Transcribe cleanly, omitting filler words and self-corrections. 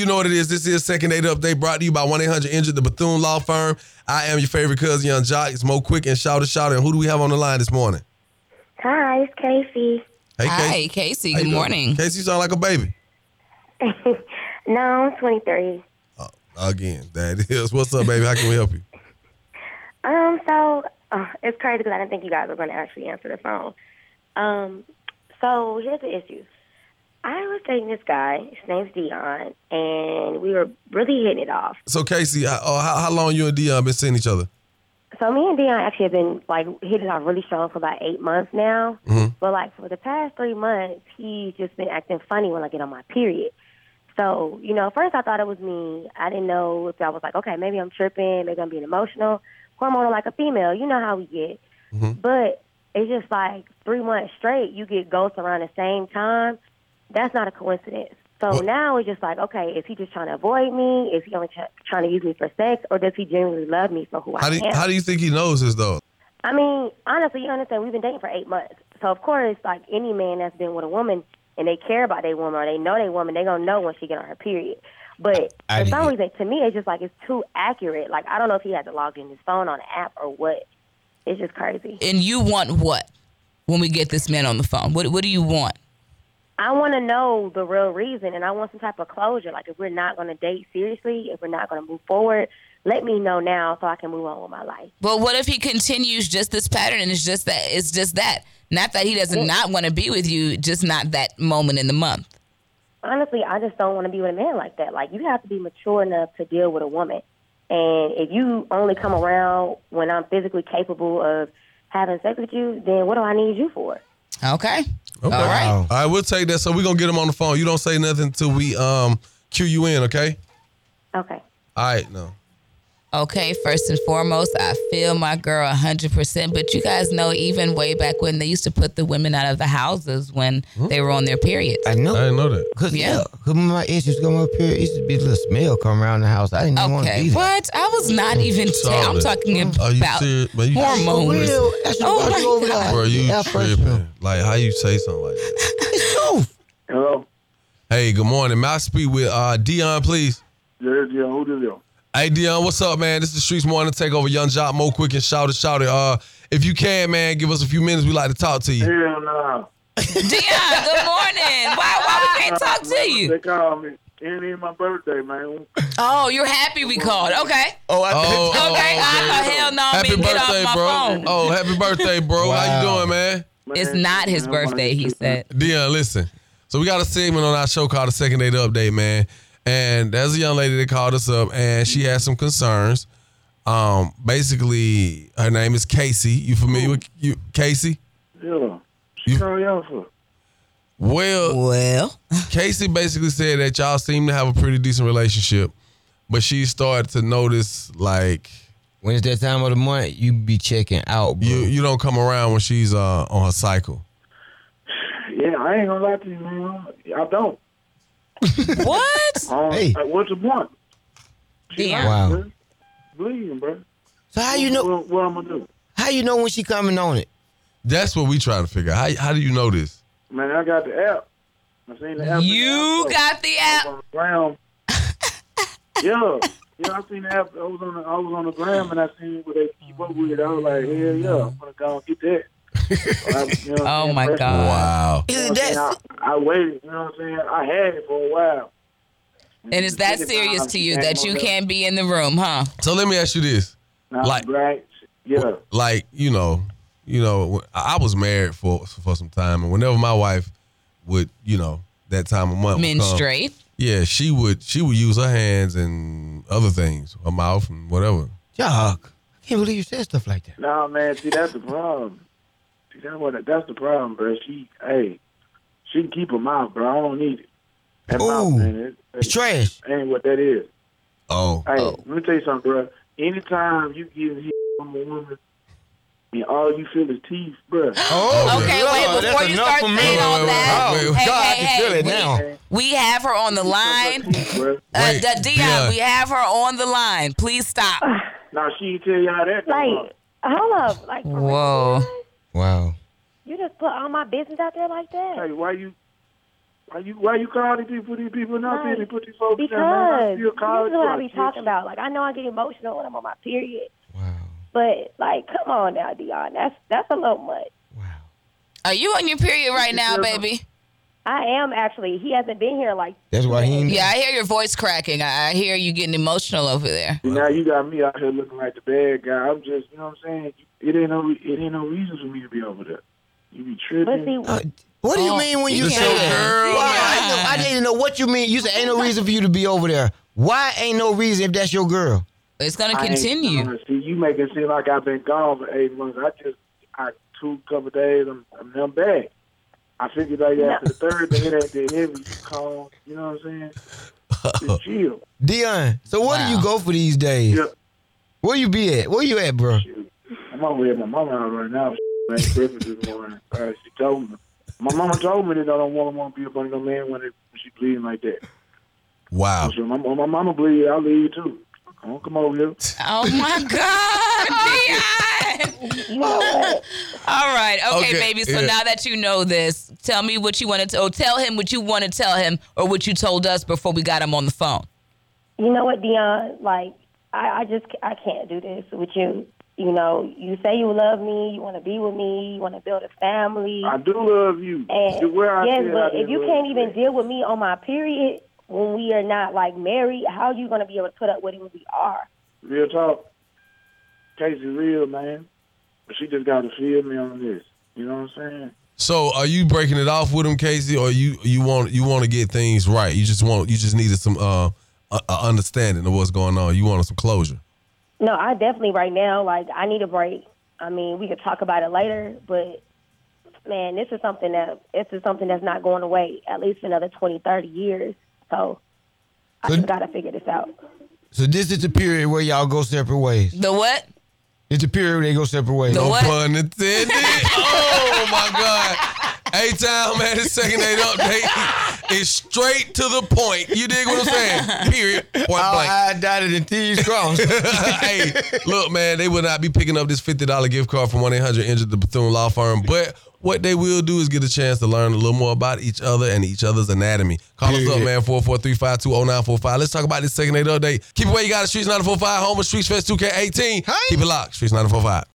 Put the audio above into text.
you know what it is. This is Second Date Update brought to you by 1-800-INJURED, the Bethune Law Firm. I am your favorite cousin, Young Jock. It's Mo Quick and Shout It. And who do we have on the line this morning? Hi, it's Casey. Hey, Casey. Hi, Casey. Good morning. Casey, you sound like a baby. No, I'm 23. Again, that is. What's up, baby? How can we help you? It's crazy because I didn't think you guys were going to actually answer the phone. So here's the issue. I was dating this guy. His name's Dion, and we were really hitting it off. So, Casey, how long you and Dion been seeing each other? So me and Dion actually have been, hitting it off really strong for about 8 months now. Mm-hmm. But, for the past 3 months, he's just been acting funny when I get on my period. So, first I thought it was me. I didn't know if I was like, okay, maybe I'm tripping, maybe I'm being emotional, hormonal like a female. You know how we get. Mm-hmm. But it's just 3 months straight, you get ghosts around the same time. That's not a coincidence. So now it's just okay, is he just trying to avoid me? Is he only trying to use me for sex? Or does he genuinely love me for who I am? How do you think he knows this, though? I mean, honestly, you understand, we've been dating for 8 months. So, of course, any man that's been with a woman and they care about their woman or they know their woman, they're going to know when she get on her period. But for some reason, to me, it's just it's too accurate. I don't know if he had to log in his phone on the app or what. It's just crazy. And you want what when we get this man on the phone? What do you want? I want to know the real reason, and I want some type of closure. If we're not going to date seriously, if we're not going to move forward, let me know now so I can move on with my life. But what if he continues just this pattern and it's just that? Not that he doesn't not want to be with you, just not that moment in the month. Honestly, I just don't want to be with a man like that. You have to be mature enough to deal with a woman. And if you only come around when I'm physically capable of having sex with you, then what do I need you for? Okay. All right. Wow. All right, we'll take that. So we're going to get him on the phone. You don't say nothing until we cue you in, okay? Okay. All right, no. Okay, first and foremost, I feel my girl 100%. But you guys know, even way back when they used to put the women out of the houses when they were on their periods. I know. I didn't know that. Cause when my ex used to come up here, it used to be a little smell come around the house. I didn't even want to be Okay, there. what? I was not even. I'm talking Are you about serious? But you- hormones. Oh my my God. Bro, you Yeah, tripping. How you say something like that? It's truth. Hello? Hey, good morning. May I speak with Dion, please? Yeah, who this is? Hey, Dion, what's up, man? This is the Streets Morning Takeover. Young Jock, Mo Quick, and Shout It. If you can, man, give us a few minutes. We'd like to talk to you. Hell no. Dion, good morning. Why we can't talk to you? They called me. It ain't my birthday, man. Oh, you're happy we called. Okay. Okay. Hell no, Happy man. Get off birthday, my bro. phone. Oh, happy birthday, bro. Wow. How you doing, man? It's not his birthday, he said. Dion, listen. So we got a segment on our show called the Second Date Update, man. And there's a young lady that called us up, and she had some concerns. Basically, her name is Casey. You familiar with Casey? Yeah. She called y'all for. Well, Casey basically said that y'all seem to have a pretty decent relationship, but she started to notice, when it's that time of the month, you be checking out, bro. you don't come around when she's on her cycle. Yeah, I ain't gonna lie to you, man. I don't. What? Hey. What's the point? Dion. Wow. Bleeding, bro. So how you know? What I'm gonna do? How you know when she coming on it? That's what we trying to figure out. How do you know this? Man, I got the app. I seen the app. You got the app? On the ground. Yeah, I seen the app. I was on the gram and I seen what they keep up with it. I was like, hell yeah, I'm gonna go and get that. Oh my God. Wow. I waited, you know what I'm saying? I had it for a while. And it's that serious to you that you can't be in the room, huh? So let me ask you this. Right? Yeah. I was married for some time, and whenever my wife would, that time of month would come, Menstruate. yeah, she would use her hands and other things, her mouth and whatever. Jock, I can't believe you said stuff like that. No, man, see, that's the problem. That's the problem, bro. She can keep her mouth, bro. I don't need it. That mouth, man, It's trash. ain't what that is. Oh. Hey, let me tell you something, bro. Anytime you give hit from a woman and all you feel is teeth, bro. Okay, wait, before you start saying all that, wait. God, I can feel it now. we have her on the line. Wait, Dion, Dion. we have her on the line. Please stop. Now she tell y'all that. Hold up. For Whoa. real? Wow. You just put all my business out there like that? Hey, why you Why you call these people not Right. busy? Put these folks Because down, man. I this still is call what I it be talking about. Like, I know I get emotional when I'm on my period. Wow. But, like, come on now, Dion. That's a little much. Wow. Are you on your period right now, baby? I am actually. He hasn't been here, like, That's why he ain't. Yeah, I hear your voice cracking. I hear you getting emotional over there. See, now you got me out here looking like the bad guy. I'm just, you know what I'm saying? It ain't no reason for me to be over there. You be tripping. but see, What do you mean when you It's say your that? girl, Why? I didn't know what you mean. You said ain't no reason for you to be over there. Why ain't no reason if that's your girl? It's going to I ain't continue. gonna- See, you make it seem like I've been gone for 8 months. I 2 couple days, I'm back. I figured like after the third day, it ain't that heavy. You calm, you know what I'm saying? Just chill. Dion, so where do Wow. you go for these days? Yeah. Where you be at? Where you at, bro? I'm over here at my mama house right now. Ain't breakfast this morning. She told me. My mama told me that I don't want to be up under no man when she bleeding like that. Wow. So my mama bleed, I'll leave too. Don't come over here. Oh, my God, Dion. you know what? All right. Okay, Okay, baby. So yeah. now that you know this, tell me what you wanted to, or tell him what you want to tell him, or what you told us before we got him on the phone. You know what, Dion? Like, I can't do this with you. You know, you say you love me, you want to be with me, you want to build a family. I do love you. And Where I yes, said I but if didn't you love can't you even at. deal with me on my period when we are not like married, how are you going to be able to put up with it when we are? Real talk. Casey real, man. But she just got to feel me on this. You know what I'm saying? So are you breaking it off with him, Casey, or you want to get things right? You just needed some understanding of what's going on. You wanted some closure. No, I definitely right now, like, I need a break. I mean, we could talk about it later, but, man, this is something that's not going away at least for another 20, 30 years. So I just got to figure this out. So this is the period where y'all go separate ways. The what? It's the period where they go separate ways. The No what? pun intended. Oh my God. A-Town, man, the second date update is straight to the point. You dig what I'm saying? Period. Point blank. I dotted and T's crossed. Hey, look, man, they will not be picking up this $50 gift card from 1-800-INJURED, the Bethune Law Firm. But what they will do is get a chance to learn a little more about each other and each other's anatomy. Call us up, man, 443-520-0945. Let's talk about this second date update. Keep it where you got it. Streets 945, home of Streets Fest 2K18. Hey. Keep it locked. Streets 945.